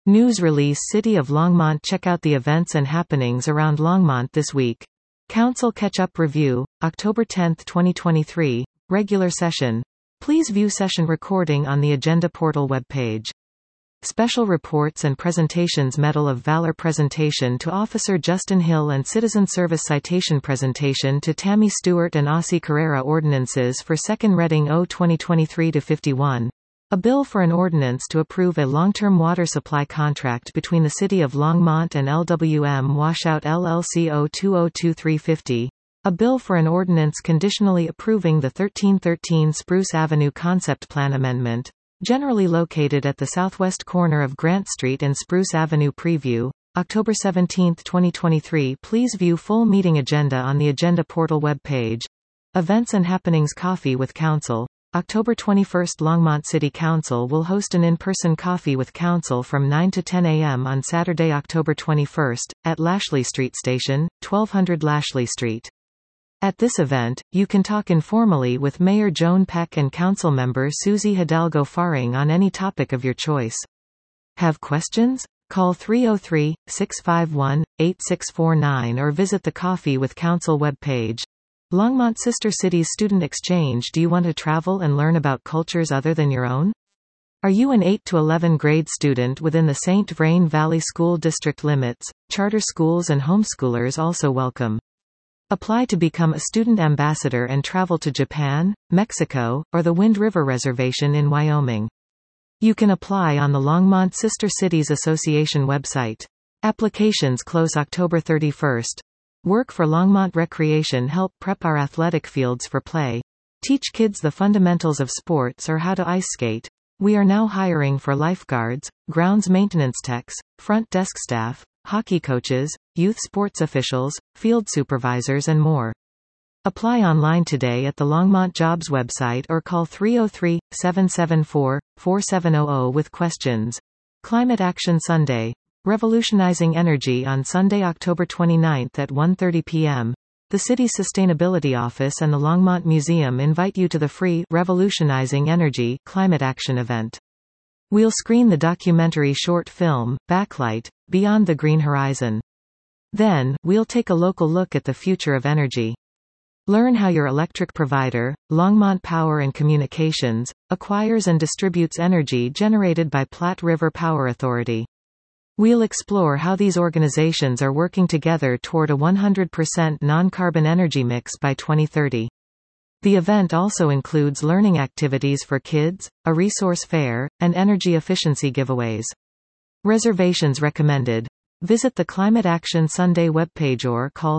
News release City of Longmont. Check out the events and happenings around Longmont this week. Council Catch-up Review, October 10, 2023, Regular Session. Please view session recording on the Agenda Portal webpage. Special Reports and Presentations Medal of Valor Presentation to Officer Justin Hill and Citizen Service Citation Presentation to Tammy Stewart and Aussie Carrera. Ordinances for Second Reading O 2023-51. A bill for an ordinance to approve a long-term water supply contract between the City of Longmont and LWM Washout LLC O 202350. A bill for an ordinance conditionally approving the 1313 Spruce Avenue Concept Plan Amendment, generally located at the southwest corner of Grant Street and Spruce Avenue. Preview, October 17, 2023. Please view full meeting agenda on the Agenda Portal webpage. Events and happenings. Coffee with Council. October 21. Longmont City Council will host an in-person Coffee with Council from 9 to 10 a.m. on Saturday, October 21, at Lashley Street Station, 1200 Lashley Street. At this event, you can talk informally with Mayor Joan Peck and Councilmember Susie Hidalgo Faring on any topic of your choice. Have questions? Call 303-651-8649 or visit the Coffee with Council webpage. Longmont Sister Cities Student Exchange. Do you want to travel and learn about cultures other than your own? Are you an 8 to 11 grade student within the St. Vrain Valley School District limits? Charter schools and homeschoolers also welcome. Apply to become a student ambassador and travel to Japan, Mexico, or the Wind River Reservation in Wyoming. You can apply on the Longmont Sister Cities Association website. Applications close October 31. Work for Longmont Recreation. Help prep our athletic fields for play. Teach kids the fundamentals of sports or how to ice skate. We are now hiring for lifeguards, grounds maintenance techs, front desk staff, hockey coaches, youth sports officials, field supervisors and more. Apply online today at the Longmont Jobs website or call 303-774-4700 with questions. Climate Action Sunday. Revolutionizing Energy on Sunday, October 29 at 1:30 p.m. The City's Sustainability Office and the Longmont Museum invite you to the free Revolutionizing Energy Climate Action event. We'll screen the documentary short film, Backlight, Beyond the Green Horizon. Then, we'll take a local look at the future of energy. Learn how your electric provider, Longmont Power and Communications, acquires and distributes energy generated by Platte River Power Authority. We'll explore how these organizations are working together toward a 100% non-carbon energy mix by 2030. The event also includes learning activities for kids, a resource fair, and energy efficiency giveaways. Reservations recommended. Visit the Climate Action Sunday webpage or call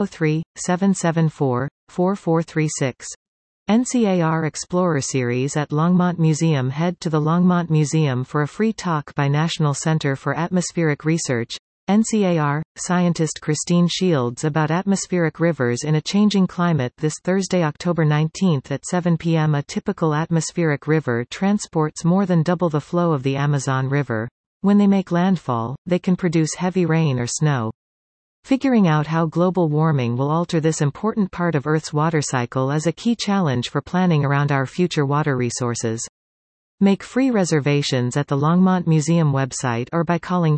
303-774-4436. NCAR Explorer Series at Longmont Museum. Head to the Longmont Museum for a free talk by National Center for Atmospheric Research, NCAR, scientist Christine Shields about atmospheric rivers in a changing climate this Thursday, October 19 at 7 p.m. A typical atmospheric river transports more than double the flow of the Amazon River. When they make landfall, they can produce heavy rain or snow. Figuring out how global warming will alter this important part of Earth's water cycle is a key challenge for planning around our future water resources. Make free reservations at the Longmont Museum website or by calling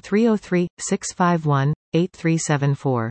303-651-8374.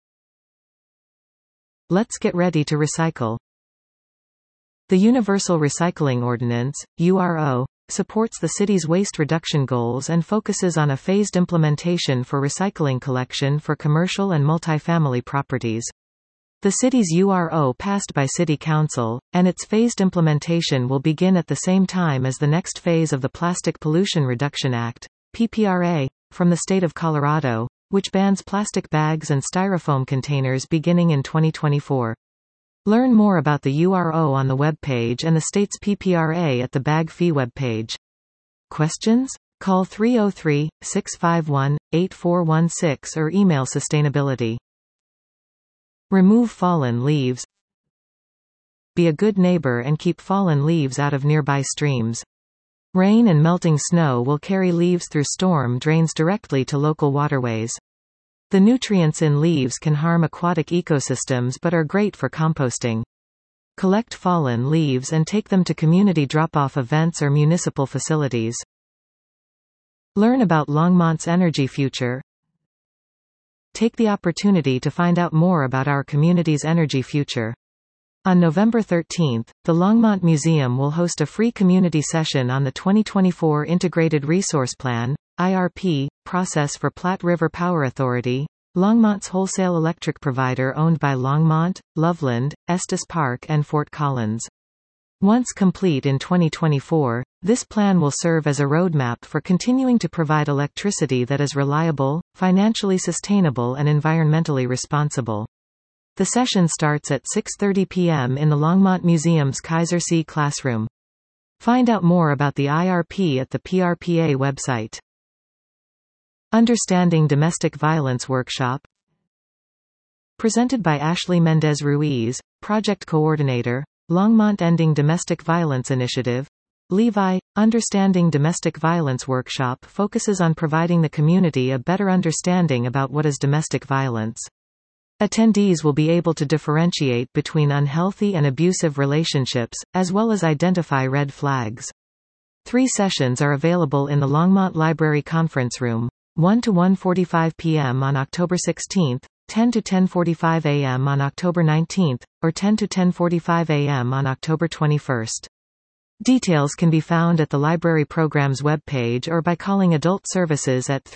Let's get ready to recycle. The Universal Recycling Ordinance, URO, supports the city's waste reduction goals and focuses on a phased implementation for recycling collection for commercial and multifamily properties. The city's URO passed by City Council, and its phased implementation will begin at the same time as the next phase of the Plastic Pollution Reduction Act, PPRA, from the state of Colorado, which bans plastic bags and styrofoam containers beginning in 2024. Learn more about the URO on the webpage and the state's PPRA at the Bag Fee webpage. Questions? Call 303-651-8416 or email sustainability. Remove fallen leaves. Be a good neighbor and keep fallen leaves out of nearby streams. Rain and melting snow will carry leaves through storm drains directly to local waterways. The nutrients in leaves can harm aquatic ecosystems but are great for composting. Collect fallen leaves and take them to community drop-off events or municipal facilities. Learn about Longmont's energy future. Take the opportunity to find out more about our community's energy future. On November 13, the Longmont Museum will host a free community session on the 2024 Integrated Resource Plan, IRP, process for Platte River Power Authority, Longmont's wholesale electric provider owned by Longmont, Loveland, Estes Park and Fort Collins. Once complete in 2024, this plan will serve as a roadmap for continuing to provide electricity that is reliable, financially sustainable and environmentally responsible. The session starts at 6:30 p.m. in the Longmont Museum's Kaiser C classroom. Find out more about the IRP at the PRPA website. Understanding Domestic Violence Workshop. Presented by Ashley Mendez Ruiz, Project Coordinator, Longmont Ending Domestic Violence Initiative. Levi, Understanding Domestic Violence Workshop focuses on providing the community a better understanding about what is domestic violence. Attendees will be able to differentiate between unhealthy and abusive relationships, as well as identify red flags. 3 sessions are available in the Longmont Library Conference Room, 1 to 1:45 p.m. on October 16, 10 to 10:45 a.m. on October 19, or 10 to 10:45 a.m. on October 21. Details can be found at the library program's webpage or by calling Adult Services at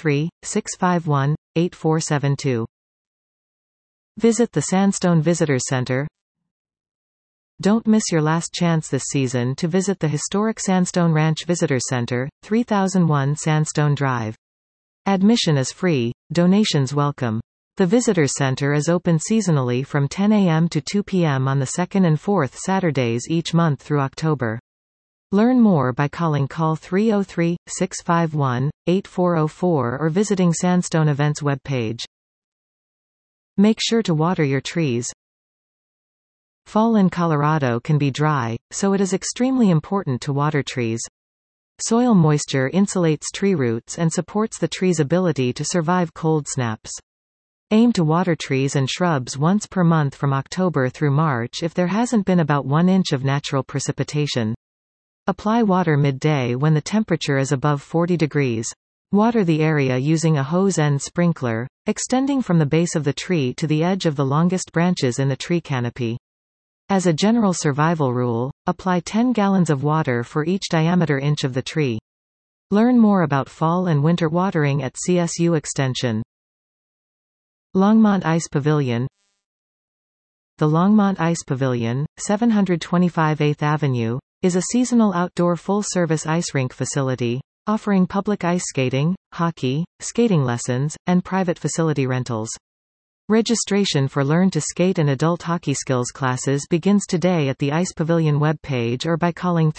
303-651-8472. Visit the Sandstone Visitors Center. Don't miss your last chance this season to visit the historic Sandstone Ranch Visitors Center, 3001 Sandstone Drive. Admission is free, donations welcome. The Visitors Center is open seasonally from 10 a.m. to 2 p.m. on the 2nd and 4th Saturdays each month through October. Learn more by calling call 303-651-8404 or visiting Sandstone Events webpage. Make sure to water your trees. Fall in Colorado can be dry, so it is extremely important to water trees. Soil moisture insulates tree roots and supports the tree's ability to survive cold snaps. Aim to water trees and shrubs once per month from October through March if there hasn't been about 1 inch of natural precipitation. Apply water midday when the temperature is above 40 degrees. Water the area using a hose end sprinkler, extending from the base of the tree to the edge of the longest branches in the tree canopy. As a general survival rule, apply 10 gallons of water for each diameter inch of the tree. Learn more about fall and winter watering at CSU Extension. Longmont Ice Pavilion. The Longmont Ice Pavilion, 725 8th Avenue, is a seasonal outdoor full-service ice rink facility, offering public ice skating, hockey, skating lessons, and private facility rentals. Registration for Learn to Skate and Adult Hockey Skills classes begins today at the Ice Pavilion webpage or by calling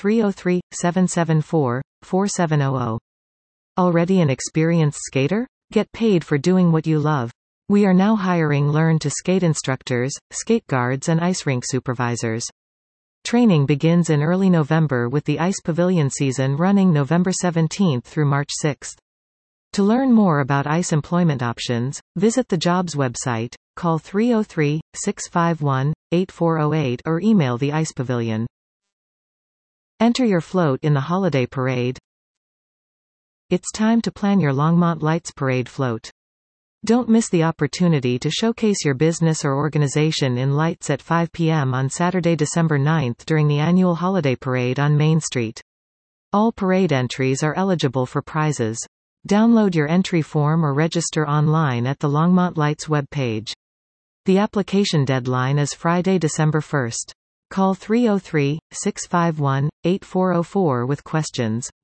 303-774-4700. Already an experienced skater? Get paid for doing what you love. We are now hiring Learn to Skate instructors, skate guards and ice rink supervisors. Training begins in early November with the Ice Pavilion season running November 17 through March 6. To learn more about ice employment options, visit the jobs website, call 303-651-8408 or email the Ice Pavilion. Enter your float in the holiday parade. It's time to plan your Longmont Lights Parade float. Don't miss the opportunity to showcase your business or organization in lights at 5 p.m. on Saturday, December 9 during the annual holiday parade on Main Street. All parade entries are eligible for prizes. Download your entry form or register online at the Longmont Lights webpage. The application deadline is Friday, December 1. Call 303-651-8404 with questions.